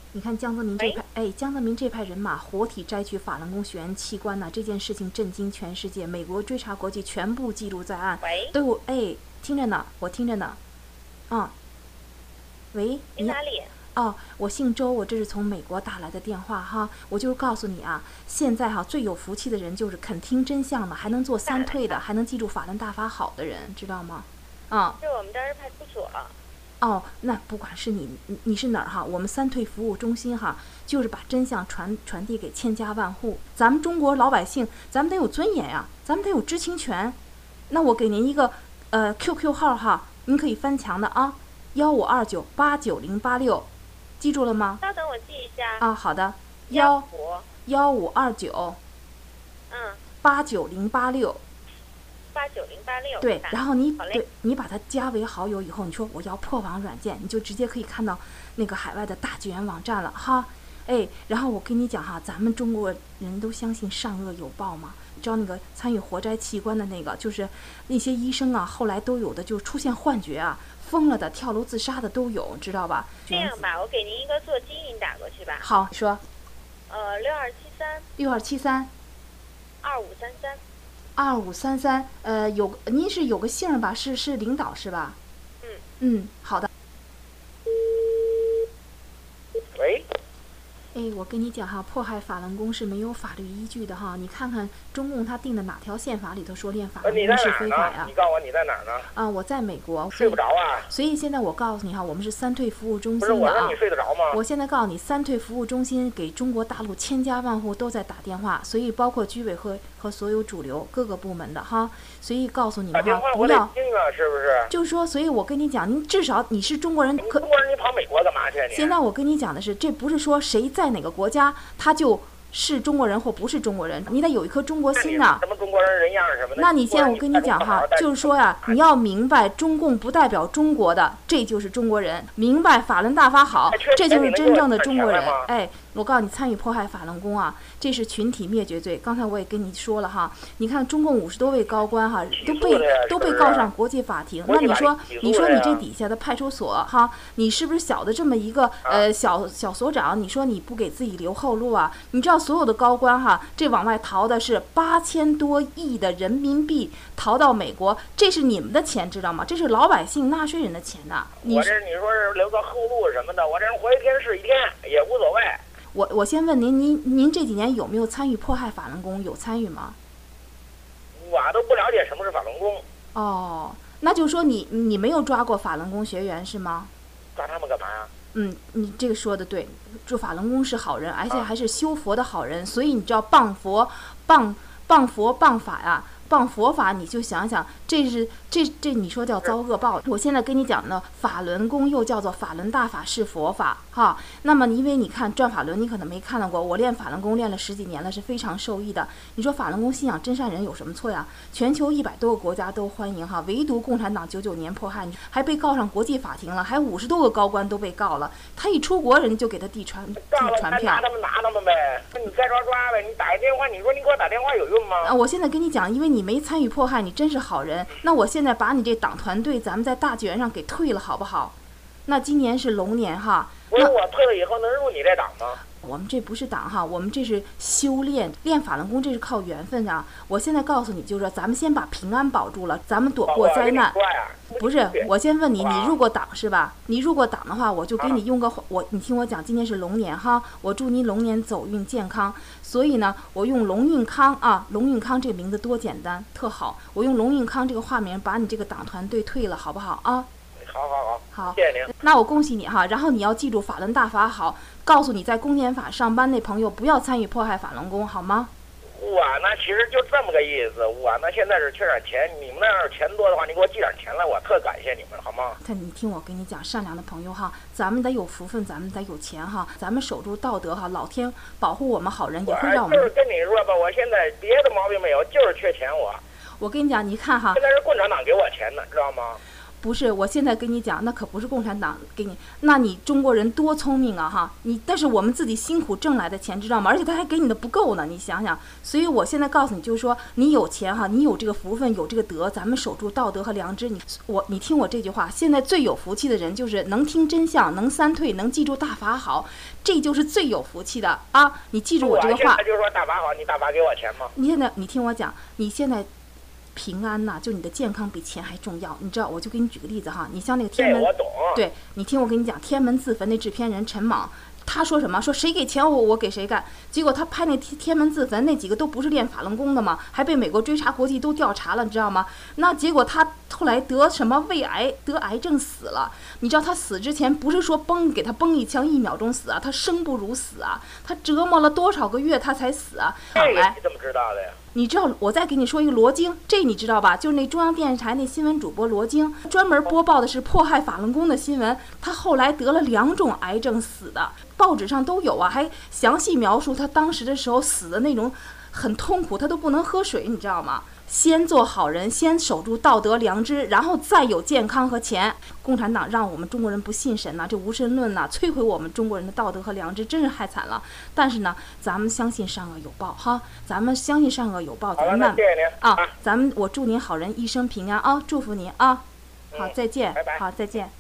你看江泽民这派，江泽民这派人马活体摘取法轮功学员器官呢，这件事情震惊全世界，美国追查国际全部记录在案，都有听着呢，我听着呢，喂， 你哪里？ 我姓周，我这是从美国打来的电话哈，我就是告诉你啊，现在哈最有福气的人就是肯听真相的，还能做3退的，还能记住法轮大法好的人，知道吗？ 是我们这儿派出所。 那不管是你是哪儿哈，我们3退服务中心哈，就是把真相传递给千家万户。咱们中国老百姓，咱们得有尊严呀，咱们得有知情权。那我给您一个QQ 号哈，您可以翻墙的啊，1529890086，记住了吗？ 稍等，我记一下。 好的，152989086。 89086。 对，然后你把它加为好友以后，你说我要破网软件，你就直接可以看到那个海外的大救援网站了哈。然后我跟你讲哈，咱们中国人都相信善恶有报嘛。你知道那个参与活摘器官的那个，就是那些医生啊，后来都有的就出现幻觉啊，疯了的、跳楼自杀的都有，知道吧？ 这样吧，我给您一个座机，您打过去吧。 好，你说。 6273。 2533。您是有个姓吧？是领导是吧？好的。 喂。 我跟你讲哈，迫害法轮功是没有法律依据的哈。你看看中共他定的哪条宪法里头说练法轮功是非法呀？ 你告诉我你在哪儿呢？ 我在美国。 睡不着啊？ 所以现在我告诉你哈，我们是3退服务中心的不是我让你睡得着吗？ 我现在告诉你，3退服务中心给中国大陆千家万户都在打电话，所以包括居委会和所有主流各个部门的哈。所以告诉你们哈，不要是不是？ 就是说，所以我跟你讲，您至少你是中国人， 中国人你跑美国干嘛去？ 现在我跟你讲的是，这不是说谁在哪个国家他就是中国人或不是中国人，你得有一颗中国心呐。 什么中国人人样什么的？ 那你现在我跟你讲哈，就是说呀，你要明白中共不代表中国的，这就是中国人。明白法轮大法好，这就是真正的中国人。我告诉你，参与迫害法轮功啊，这是群体灭绝罪。刚才我也跟你说了哈，你看中共50多位高官哈，都被告上国际法庭。那你说你这底下的派出所哈，你是不是小的这么一个小所长？你说你不给自己留后路啊？你知道所有的高官哈，这往外逃的是8000多亿的人民币，逃到美国，这是你们的钱，知道吗？这是老百姓纳税人的钱呐。 你说是留个后路什么的，我这人活一天是一天也无所谓。 我先问您这几年有没有参与迫害法轮功？有参与吗？ 我都不了解什么是法轮功。 那就是说你没有抓过法轮功学员是吗？ 抓他们干嘛呀？ 你这个说的对，做法轮功是好人，而且还是修佛的好人，所以你知道谤佛、谤法呀。谤佛法，你就想想，这你说叫遭恶报。我现在跟你讲呢，法轮功又叫做法轮大法是佛法哈。那么因为你看转法轮，你可能没看到过，我练法轮功练了10几年了，是非常受益的。你说法轮功信仰真善人有什么错呀？全球100多个国家都欢迎哈，唯独共产党99年迫害，还被告上国际法庭了，还50多个高官都被告了。他一出国，人就给他递传票。 拿他们呗，你该抓呗。你打个电话，你说你给我打电话有用吗？ 我现在跟你讲，因为你没参与迫害，你真是好人。那我现在把你这党团队，咱们在大剧院上给退了，好不好？那今年是龙年哈。 不是我退了以后能入你这党吗？ 我们这不是党哈，我们这是修炼法轮功，这是靠缘分啊。我现在告诉你，就是说咱们先把平安保住了，咱们躲过灾难。不是，我先问你，你入过党是吧？你入过党的话，我就给你用个你听我讲，今年是龙年哈，我祝你龙年走运健康。所以呢，我用龙运康啊，龙运康这个名字多简单，特好。我用龙运康这个化名，把你这个党团队退了，好不好啊？ 好，谢谢您。 那我恭喜你哈，然后你要记住法轮大法好，告诉你在公检法上班那朋友不要参与迫害法轮功，好吗？ 我呢，其实就这么个意思。我呢，现在是缺点钱，你们那儿钱多的话，你给我寄点钱来，我特感谢你们，好吗？ 你听我跟你讲，善良的朋友哈，咱们得有福分，咱们得有钱哈，咱们守住道德哈，老天保护我们好人，也会让我们。 就是跟你说吧，我现在别的毛病没有，就是缺钱我跟你讲，你看哈， 现在是共产党给我钱呢，知道吗？ 不是，我现在跟你讲，那可不是共产党给你，那你中国人多聪明啊哈！但是我们自己辛苦挣来的钱，知道吗？而且他还给你的不够呢，你想想。所以我现在告诉你，就是说，你有钱哈，你有这个福分，有这个德，咱们守住道德和良知。你听我这句话，现在最有福气的人就是能听真相，能三退，能记住大法好，这就是最有福气的啊！你记住我这个话。 现在就是说大法好，你大法给我钱吗？ 你听我讲，你现在。平安呐，就你的健康比钱还重要，你知道？我就给你举个例子哈，你像那个天门， 我懂。 对，你听我跟你讲，天门自焚那制片人陈莽，他说什么？说谁给钱我给谁干。结果他拍那天门自焚那几个都不是练法轮功的嘛，还被美国追查国际都调查了，你知道吗？那结果他后来得什么胃癌，得癌症死了。你知道他死之前不是说给他崩一枪1秒钟死啊，他生不如死啊，他折磨了多少个月他才死啊？ 这个你怎么知道的呀？ 你知道，我再给你说一个罗京，这你知道吧？就是那中央电视台那新闻主播罗京，专门播报的是迫害法轮功的新闻。他后来得了2种癌症死的，报纸上都有啊，还详细描述他当时的时候死的那种很痛苦，他都不能喝水，你知道吗？先做好人，先守住道德良知，然后再有健康和钱。共产党让我们中国人不信神呐，这无神论呐，摧毁我们中国人的道德和良知，真是害惨了。但是呢，咱们相信善恶有报哈，咱们相信善恶有报，咱们谢谢您啊，我祝您好人一生平安啊，祝福您啊，好，再见， 拜拜， 好，再见。